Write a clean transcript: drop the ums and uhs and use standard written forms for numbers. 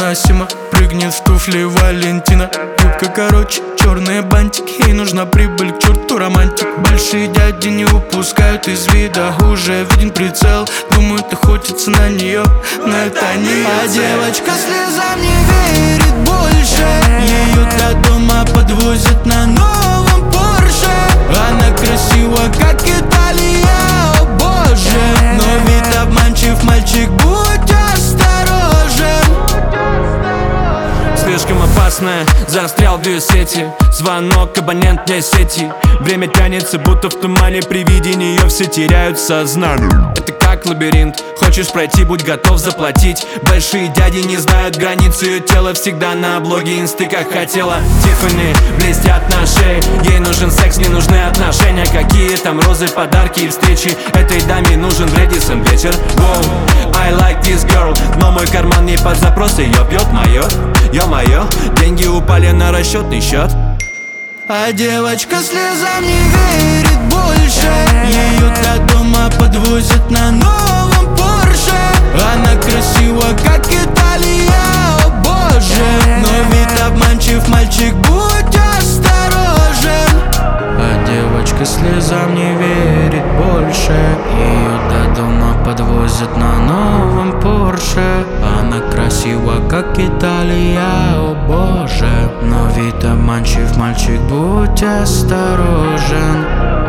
невыносимо. Прыгнет в туфли Валентина. Юбка короче, черные бантики. Ей нужна прибыль, к черту романтик. Большие дяди не упускают из вида. Уже виден прицел, думают охотятся на нее. Но это не а девочка слезам не верит больше. Ее до дома подвозят на новом Порше. Она красива, как Италия, о боже. Но вид обманчив, мальчик, будь осторожен. Слишком опасная, застрял в ее сети. Звонок абонентной сети. Время тянется, будто в тумане. При виде нее все теряют сознание. Это как лабиринт, хочешь пройти, будь готов заплатить. Большие дяди не знают границ. Ее тело всегда на облоге инсты, как хотела. Тиффани блестят на шее. Ей нужен секс, не нужны отношения. Какие там розы, подарки и встречи. Этой даме нужен Брэдисон вечер. Wow, I like this girl. Но мой карман не под запрос, ее бьет мое. Ё-моё, деньги упали на расчетный счет. А девочка слезам не верит больше. Ее до дома подвозят на новом Порше. Она красива, как Италия, о боже. Но вид обманчив, мальчик, будь осторожен. А девочка слезам не верит больше. Ее до дома подвозят на новом Порше. Она красива, как Италия, о боже. Но вид обманчив, мальчик, будь осторожен.